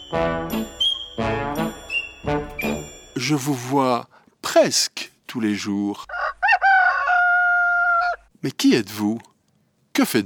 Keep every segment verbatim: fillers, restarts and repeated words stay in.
Je vous vois presque tous les jours. Mais qui êtes-vous ? Que faites-vous ?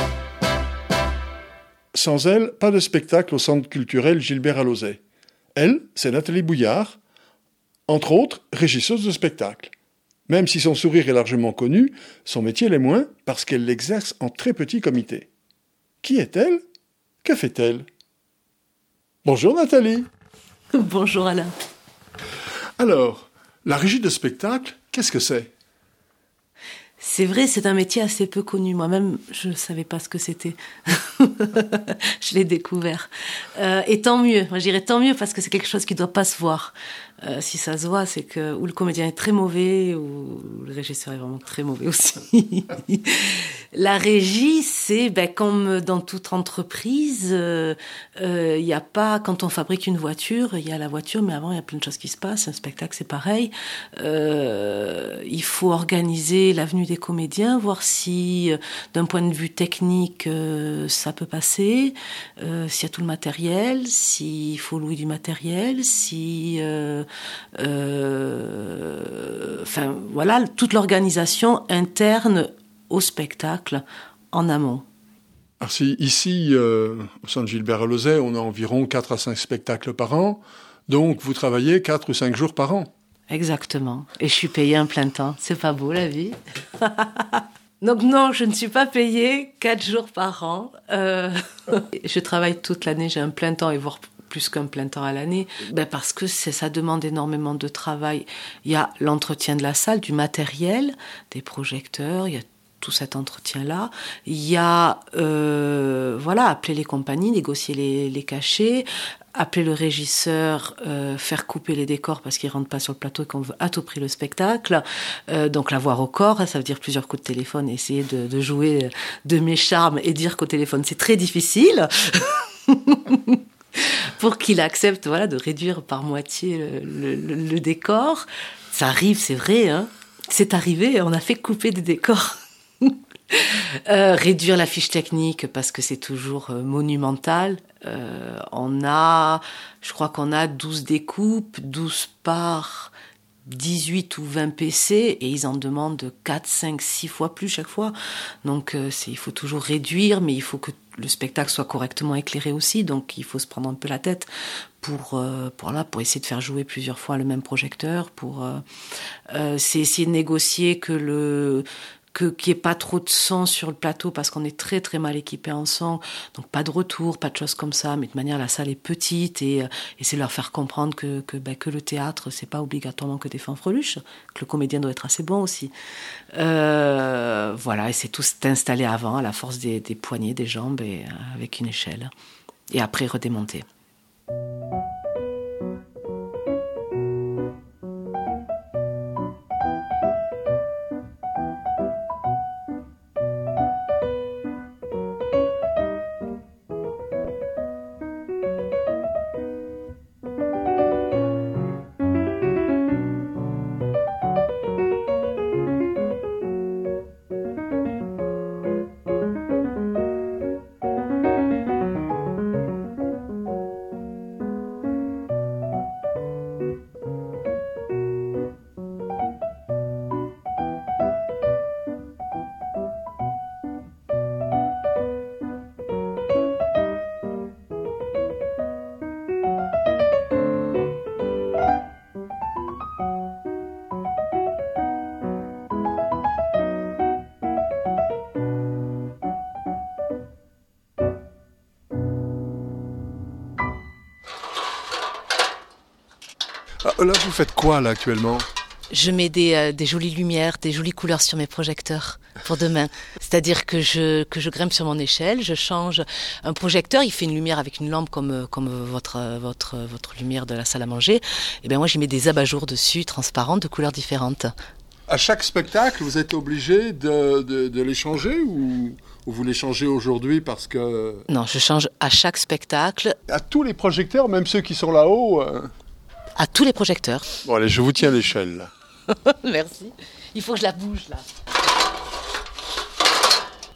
Sans elle, pas de spectacle au Centre culturel Gilbert Alauzet. Elle, c'est Nathalie Bouillard, entre autres régisseuse de spectacle. Même si son sourire est largement connu, son métier l'est moins parce qu'elle l'exerce en très petit comité. Qui est-elle ? Que fait-elle ? Bonjour Nathalie. Bonjour Alain. Alors, la régie de spectacle, qu'est-ce que c'est ? C'est vrai, c'est un métier assez peu connu. Moi-même, je ne savais pas ce que c'était. Je l'ai découvert. Euh, et tant mieux. Moi, je dirais tant mieux parce que c'est quelque chose qui ne doit pas se voir. Euh, si ça se voit, c'est que ou le comédien est très mauvais ou le régisseur est vraiment très mauvais aussi. La régie, c'est ben, comme dans toute entreprise, il euh, euh, y a pas quand on fabrique une voiture, il y a la voiture, mais avant il y a plein de choses qui se passent. Un spectacle, c'est pareil. Euh, il faut organiser l'avenue des comédiens, voir si, euh, d'un point de vue technique, euh, ça peut passer, euh, s'il y a tout le matériel, s'il faut louer du matériel, si euh, euh, enfin voilà, toute l'organisation interne au spectacle en amont. Alors si, ici, euh, au Centre Gilbert Alauzet, on a environ quatre à cinq spectacles par an, donc vous travaillez quatre ou cinq jours par an. Exactement, et je suis payée un plein temps, c'est pas beau la vie. Donc non, je ne suis pas payée quatre jours par an. Euh, je travaille toute l'année, j'ai un plein temps et voire plus qu'un plein temps à l'année, ben parce que c'est, ça demande énormément de travail. Il y a l'entretien de la salle, du matériel, des projecteurs, il y a tout cet entretien-là. Il y a, euh, voilà, appeler les compagnies, négocier les, les cachets, appeler le régisseur, euh, faire couper les décors parce qu'il rentre pas sur le plateau et qu'on veut à tout prix le spectacle. Euh, donc l'avoir au corps, ça veut dire plusieurs coups de téléphone, essayer de, de jouer de mes charmes et dire qu'au téléphone c'est très difficile. Pour qu'il accepte, voilà, de réduire par moitié le, le, le décor. Ça arrive, c'est vrai, hein. C'est arrivé, on a fait couper des décors. euh, réduire la fiche technique parce que c'est toujours euh, monumental. Euh, on a, je crois qu'on a douze découpes, douze par dix-huit ou vingt P C et ils en demandent quatre, cinq, six fois plus chaque fois. Donc euh, c'est, il faut toujours réduire, mais il faut que le spectacle soit correctement éclairé aussi. Donc il faut se prendre un peu la tête pour, euh, pour, là, pour essayer de faire jouer plusieurs fois le même projecteur. Pour, euh, euh, c'est essayer de négocier que le... Que, qu'il n'y ait pas trop de son sur le plateau parce qu'on est très très mal équipé en son, donc pas de retour, pas de choses comme ça, mais de manière la salle est petite et, et c'est leur faire comprendre que, que, ben, que le théâtre c'est pas obligatoirement que des fanfreluches, que le comédien doit être assez bon aussi. Euh, voilà, et c'est tout installé avant à la force des, des poignets, des jambes et euh, avec une échelle. Et après redémonter. Ah, là, vous faites quoi, là, actuellement ? Je mets des, euh, des jolies lumières, des jolies couleurs sur mes projecteurs pour demain. C'est-à-dire que je, que je grimpe sur mon échelle, je change un projecteur, il fait une lumière avec une lampe comme, comme votre, votre, votre lumière de la salle à manger. Et bien moi, j'y mets des abat-jours dessus, transparentes, de couleurs différentes. À chaque spectacle, vous êtes obligé de, de, de les changer ou, ou vous les changez aujourd'hui parce que... Non, je change à chaque spectacle. À tous les projecteurs, même ceux qui sont là-haut euh... À tous les projecteurs. Bon allez, je vous tiens l'échelle là. Merci. Il faut que je la bouge là.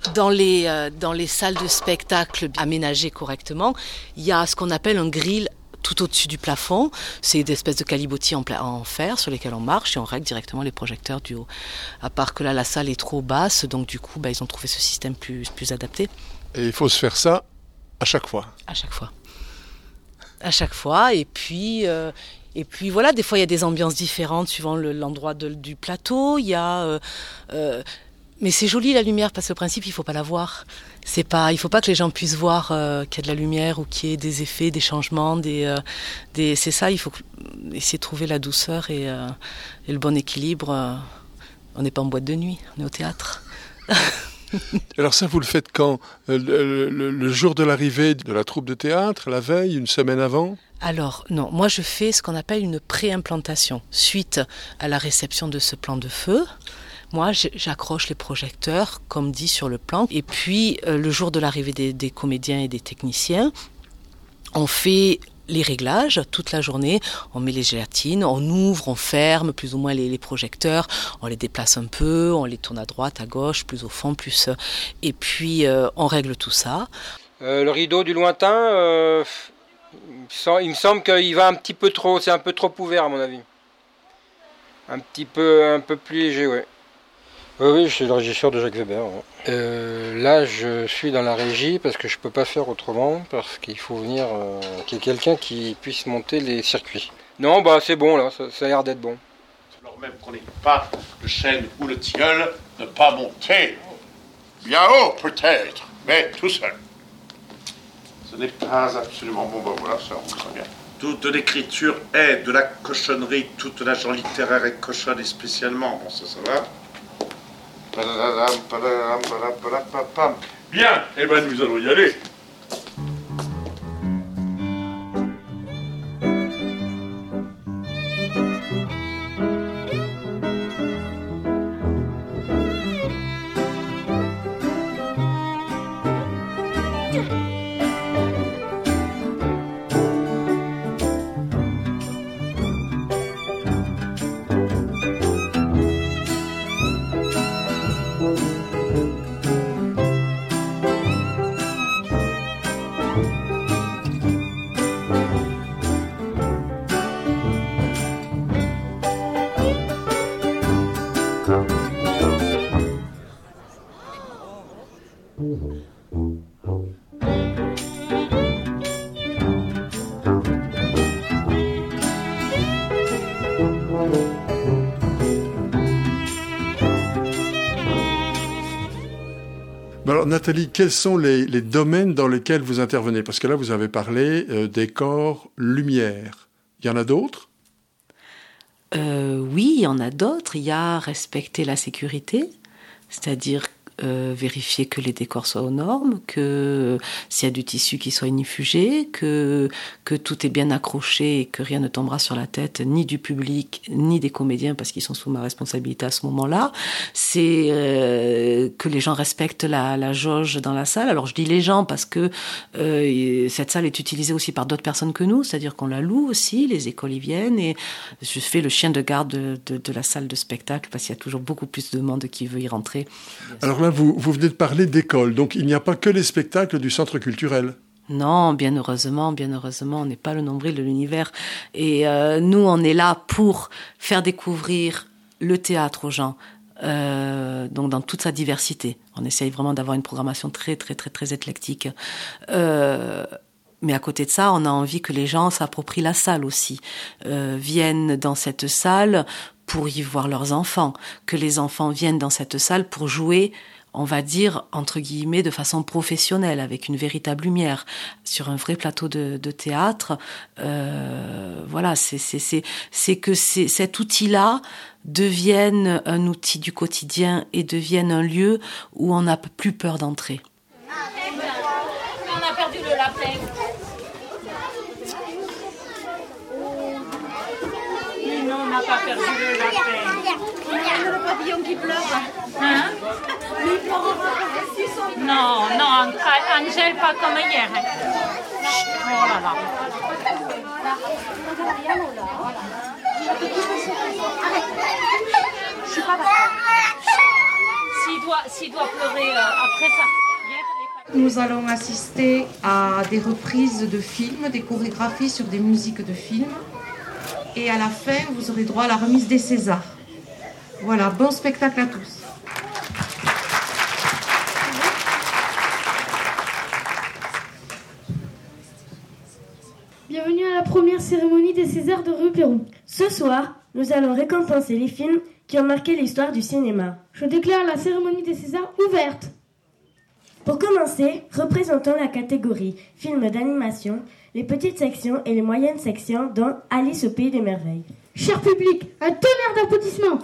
Dans les, euh, dans les salles de spectacle aménagées correctement, il y a ce qu'on appelle un grill tout au-dessus du plafond. C'est des espèces de calibotis en, pla- en fer sur lesquels on marche et on règle directement les projecteurs du haut. À part que là, la salle est trop basse, donc du coup, bah, ils ont trouvé ce système plus, plus adapté. Et il faut se faire ça à chaque fois. À chaque fois. À chaque fois. Et puis, euh, et puis voilà, des fois, il y a des ambiances différentes suivant le, l'endroit de, du plateau. Il y a... Euh, euh, mais c'est joli la lumière parce que le principe, il ne faut pas la voir. C'est pas, il ne faut pas que les gens puissent voir euh, qu'il y a de la lumière ou qu'il y ait des effets, des changements. Des, euh, des, c'est ça, il faut essayer de trouver la douceur et, euh, et le bon équilibre. Euh, on n'est pas en boîte de nuit, on est au théâtre. Alors ça, vous le faites quand ? le, le, le jour de l'arrivée de la troupe de théâtre, la veille, une semaine avant ? Alors non, moi je fais ce qu'on appelle une pré-implantation. Suite à la réception de ce plan de feu, moi j'accroche les projecteurs, comme dit sur le plan. Et puis euh, le jour de l'arrivée des, des comédiens et des techniciens, on fait les réglages toute la journée, on met les gélatines, on ouvre, on ferme plus ou moins les, les projecteurs, on les déplace un peu, on les tourne à droite, à gauche, plus au fond, plus... Et puis euh, on règle tout ça. Euh, le rideau du lointain, euh, il me semble qu'il va un petit peu trop, c'est un peu trop ouvert à mon avis. Un petit peu, un peu plus léger, ouais. Oui, oui, je suis le régisseur de Jacques Weber. Ouais. Euh, là, je suis dans la régie parce que je peux pas faire autrement, parce qu'il faut venir, euh, qu'il y ait quelqu'un qui puisse monter les circuits. Non, bah c'est bon là, ça, ça a l'air d'être bon. Alors même qu'on n'ait pas le chêne ou le tilleul, ne pas monter. Bien haut peut-être, mais tout seul. Ce n'est pas absolument bon, ben voilà, ça on sent bien. Toute l'écriture est de la cochonnerie, toute la genre littéraire est cochonne et spécialement, bon ça, ça va. Bien, eh ben nous allons y aller. Alors Nathalie, quels sont les, les domaines dans lesquels vous intervenez ? Parce que là, vous avez parlé euh, décor, lumière. Il y en a d'autres ? euh, Oui, il y en a d'autres. Il y a respecter la sécurité, c'est-à-dire euh, vérifier que les décors soient aux normes, que s'il y a du tissu qui soit inifugé, que, que tout est bien accroché et que rien ne tombera sur la tête ni du public ni des comédiens parce qu'ils sont sous ma responsabilité à ce moment-là. C'est euh, que les gens respectent la, la jauge dans la salle. Alors je dis les gens parce que euh, cette salle est utilisée aussi par d'autres personnes que nous, c'est-à-dire qu'on la loue aussi, les écoles y viennent et je fais le chien de garde de, de, de la salle de spectacle parce qu'il y a toujours beaucoup plus de monde qui veut y rentrer. Alors là, vous, vous venez de parler d'école, donc il n'y a pas que les spectacles du centre culturel. Non, bien heureusement, bien heureusement, on n'est pas le nombril de l'univers. Et euh, nous, on est là pour faire découvrir le théâtre aux gens, euh, donc dans toute sa diversité. On essaye vraiment d'avoir une programmation très, très, très, très éclectique. Euh, mais à côté de ça, on a envie que les gens s'approprient la salle aussi, euh, viennent dans cette salle pour y voir leurs enfants, que les enfants viennent dans cette salle pour jouer, on va dire, entre guillemets, de façon professionnelle, avec une véritable lumière, sur un vrai plateau de, de théâtre. Euh, voilà, c'est, c'est, c'est, c'est que c'est, cet outil-là devienne un outil du quotidien et devienne un lieu où on n'a plus peur d'entrer. On a perdu le lapin. Non, on n'a pas perdu le lapin. Le papillon qui pleure. Hein? Non, non, Angèle, pas comme hier. Oh là là. Je suis pas d'accord. Si doit, s'il doit pleurer euh, après ça. Nous allons assister à des reprises de films, des chorégraphies sur des musiques de films. Et à la fin, vous aurez droit à la remise des Césars. Voilà, bon spectacle à tous. Bienvenue à la première cérémonie des Césars de Rieux-Pérou. Ce soir, nous allons récompenser les films qui ont marqué l'histoire du cinéma. Je déclare la cérémonie des Césars ouverte. Pour commencer, représentons la catégorie films d'animation, les petites sections et les moyennes sections dont Alice au Pays des Merveilles. Cher public, un tonnerre d'applaudissements.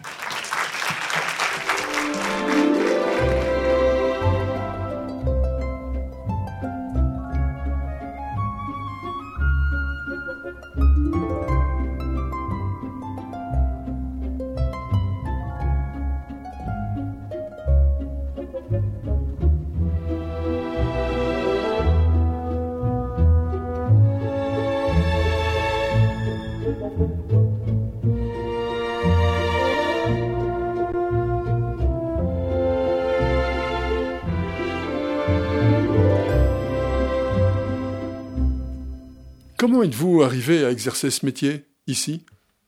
Comment êtes-vous arrivé à exercer ce métier, ici ?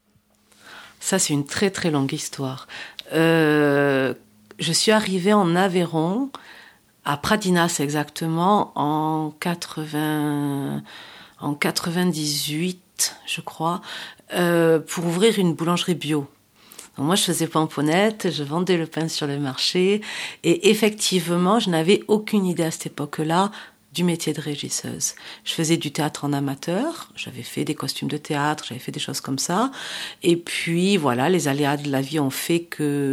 Ça, c'est une très très longue histoire. Euh, je suis arrivée en Aveyron, à Pradinas exactement, en, quatre-vingts, en quatre-vingt-dix-huit, je crois, euh, pour ouvrir une boulangerie bio. Donc moi, je faisais pomponnette, je vendais le pain sur le marché, et effectivement, je n'avais aucune idée à cette époque-là du métier de régisseuse. Je faisais du théâtre en amateur, j'avais fait des costumes de théâtre, j'avais fait des choses comme ça. Et puis voilà, les aléas de la vie ont fait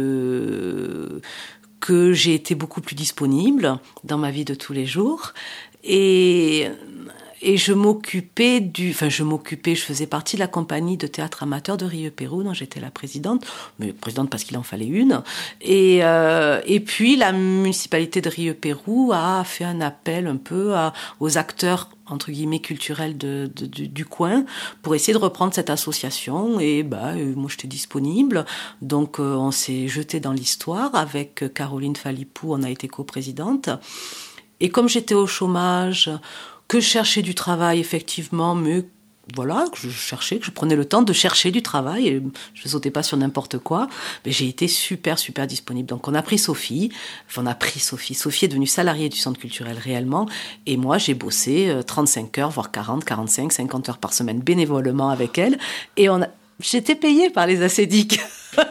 que que j'ai été beaucoup plus disponible dans ma vie de tous les jours. Et et je m'occupais du, enfin je m'occupais, je faisais partie de la compagnie de théâtre amateur de Rieux-Pérou, dont j'étais la présidente, mais présidente parce qu'il en fallait une. Et euh, et puis la municipalité de Rieux-Pérou a fait un appel un peu à, aux acteurs entre guillemets culturels de, de, du, du coin pour essayer de reprendre cette association. Et bah euh, moi j'étais disponible, donc euh, on s'est jeté dans l'histoire avec Caroline Falipou, on a été coprésidente. Et comme j'étais au chômage, que je cherchais du travail, effectivement, mais voilà, que je cherchais, que je prenais le temps de chercher du travail, et je ne sautais pas sur n'importe quoi, mais j'ai été super, super disponible. Donc on a pris Sophie, enfin on a pris Sophie, Sophie est devenue salariée du centre culturel réellement, et moi j'ai bossé trente-cinq heures, voire quarante, quarante-cinq, cinquante heures par semaine bénévolement avec elle, et on a... j'étais payée par les acédiques.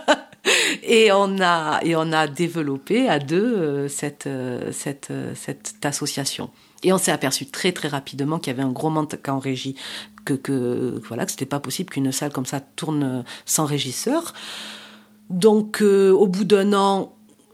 Et on a et on a développé à deux euh, cette euh, cette euh, cette association. Et on s'est aperçu très très rapidement qu'il y avait un gros manque en régie, que que voilà que c'était pas possible qu'une salle comme ça tourne sans régisseur. Donc euh, au bout d'un an,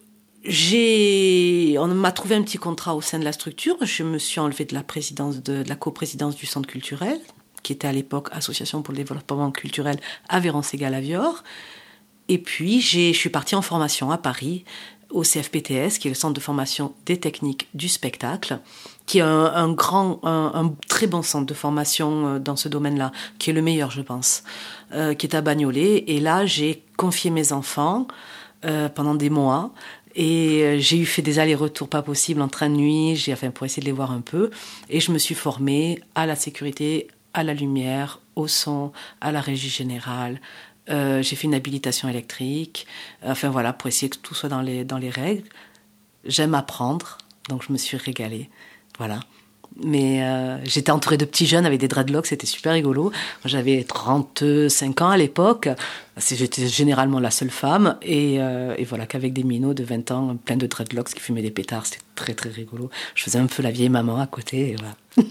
j'ai on m'a trouvé un petit contrat au sein de la structure. Je me suis enlevée de la présidence de, de la coprésidence du centre culturel, qui était à l'époque Association pour le développement culturel Aveyron-Ségale-Avior. Et puis, j'ai, je suis partie en formation à Paris, au C F P T S, qui est le centre de formation des techniques du spectacle, qui est un, un grand, un, un très bon centre de formation dans ce domaine-là, qui est le meilleur, je pense, euh, qui est à Bagnolet. Et là, j'ai confié mes enfants euh, pendant des mois. Et j'ai eu fait des allers-retours pas possibles en train de nuit, j'ai, enfin, pour essayer de les voir un peu. Et je me suis formée à la sécurité, à la lumière, au son, à la régie générale. Euh, j'ai fait une habilitation électrique, enfin voilà, pour essayer que tout soit dans les, dans les règles. J'aime apprendre, donc je me suis régalée, voilà. Mais euh, j'étais entourée de petits jeunes avec des dreadlocks, c'était super rigolo. J'avais trente-cinq ans à l'époque, j'étais généralement la seule femme, et, euh, et voilà, qu'avec des minots de vingt ans, plein de dreadlocks qui fumaient des pétards, c'était très très rigolo. Je faisais un peu la vieille maman à côté, et voilà.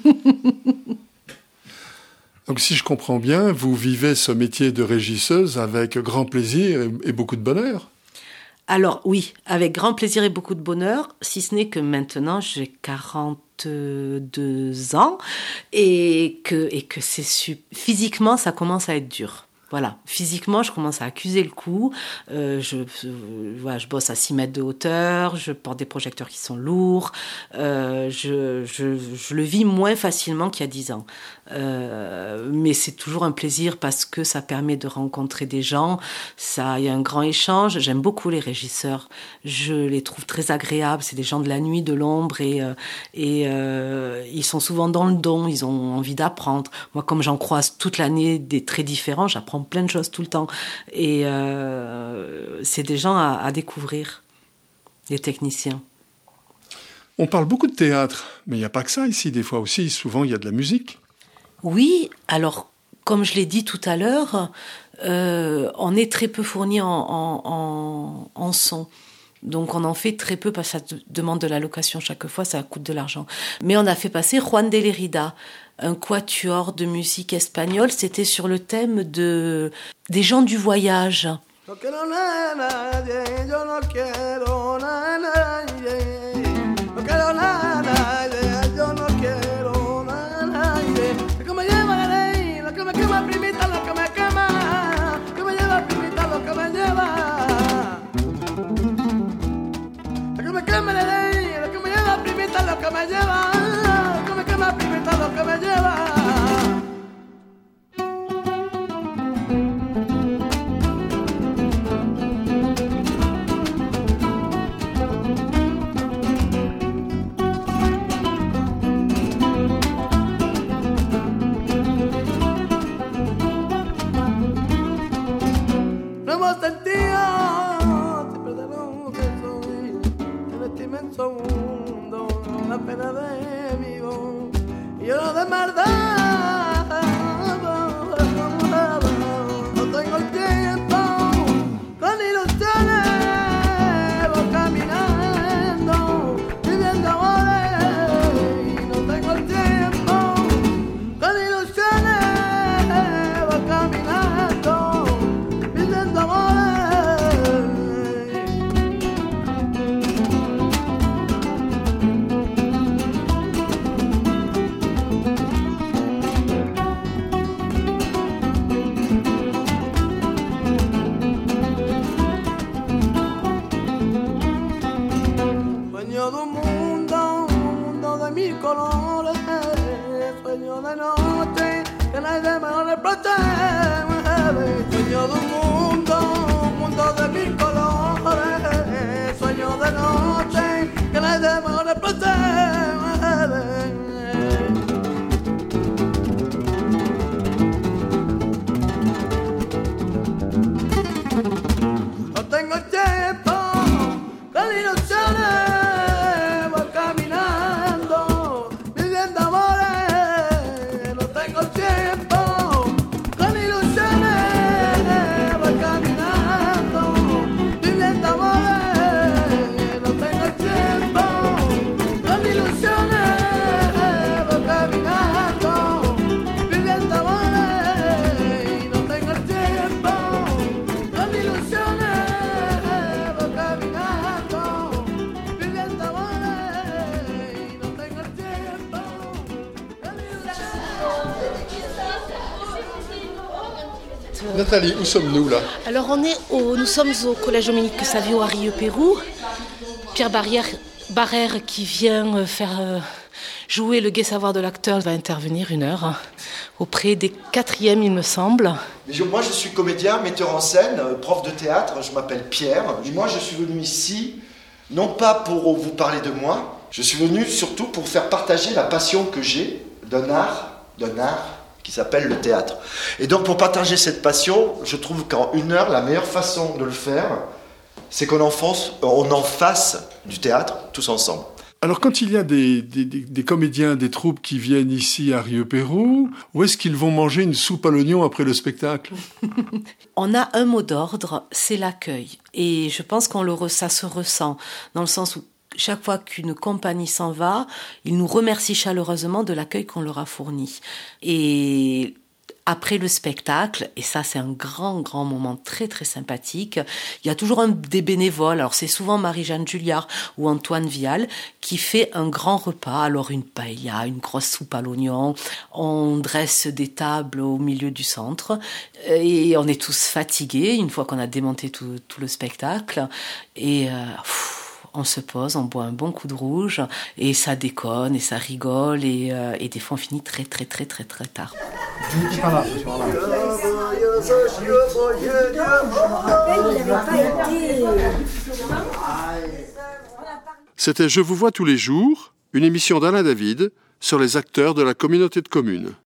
Donc si je comprends bien, vous vivez ce métier de régisseuse avec grand plaisir et beaucoup de bonheur. Alors oui, avec grand plaisir et beaucoup de bonheur, si ce n'est que maintenant j'ai quarante-deux ans et que, et que c'est su- physiquement ça commence à être dur. Voilà, physiquement, je commence à accuser le coup. Euh, je, je, voilà, je bosse à six mètres de hauteur, je porte des projecteurs qui sont lourds. Euh, je, je, je le vis moins facilement qu'il y a dix ans. Euh, mais c'est toujours un plaisir parce que ça permet de rencontrer des gens. Ça, il y a un grand échange. J'aime beaucoup les régisseurs. Je les trouve très agréables. C'est des gens de la nuit, de l'ombre, et, euh, et euh, ils sont souvent dans le don. Ils ont envie d'apprendre. Moi, comme j'en croise toute l'année des très différents, j'apprends plein de choses tout le temps. Et euh, c'est des gens à, à découvrir, les techniciens. On parle beaucoup de théâtre, mais il n'y a pas que ça ici. Des fois aussi, souvent, il y a de la musique. Oui, alors, comme je l'ai dit tout à l'heure, euh, on est très peu fourni en, en, en, en son. Donc on en fait très peu parce que ça demande de la location chaque fois, ça coûte de l'argent. Mais on a fait passer Juan de Lerida, un quatuor de musique espagnole. C'était sur le thème de, des gens du voyage. Nathalie, où sommes-nous là ? Alors on est au, nous sommes au Collège Dominique Savio à Rieux-Pérou. Pierre Barrière, Barrère qui vient faire euh, jouer le gai savoir de l'acteur va intervenir une heure hein, auprès des quatrièmes, il me semble. Moi je suis comédien, metteur en scène, prof de théâtre, je m'appelle Pierre. Et moi je suis venu ici, non pas pour vous parler de moi, je suis venu surtout pour faire partager la passion que j'ai d'un art, d'un art qui s'appelle le théâtre. Et donc pour partager cette passion, je trouve qu'en une heure, la meilleure façon de le faire, c'est qu'on en fasse, on en fasse du théâtre tous ensemble. Alors quand il y a des, des, des comédiens, des troupes qui viennent ici à Rieux-Pérou, où est-ce qu'ils vont manger une soupe à l'oignon après le spectacle ? On a un mot d'ordre, c'est l'accueil. Et je pense qu'on le, ça se ressent, dans le sens où chaque fois qu'une compagnie s'en va, ils nous remercient chaleureusement de l'accueil qu'on leur a fourni. Et après le spectacle, et ça c'est un grand, grand moment très, très sympathique, il y a toujours un des bénévoles, alors c'est souvent Marie-Jeanne Julliard ou Antoine Vial, qui fait un grand repas, alors une paella, une grosse soupe à l'oignon, on dresse des tables au milieu du centre, et on est tous fatigués une fois qu'on a démonté tout, tout le spectacle, et euh, pff, on se pose, on boit un bon coup de rouge, et ça déconne, et ça rigole, et, euh, et des fois on finit très très très très très tard. C'était Je vous vois tous les jours, une émission d'Alain David sur les acteurs de la communauté de communes.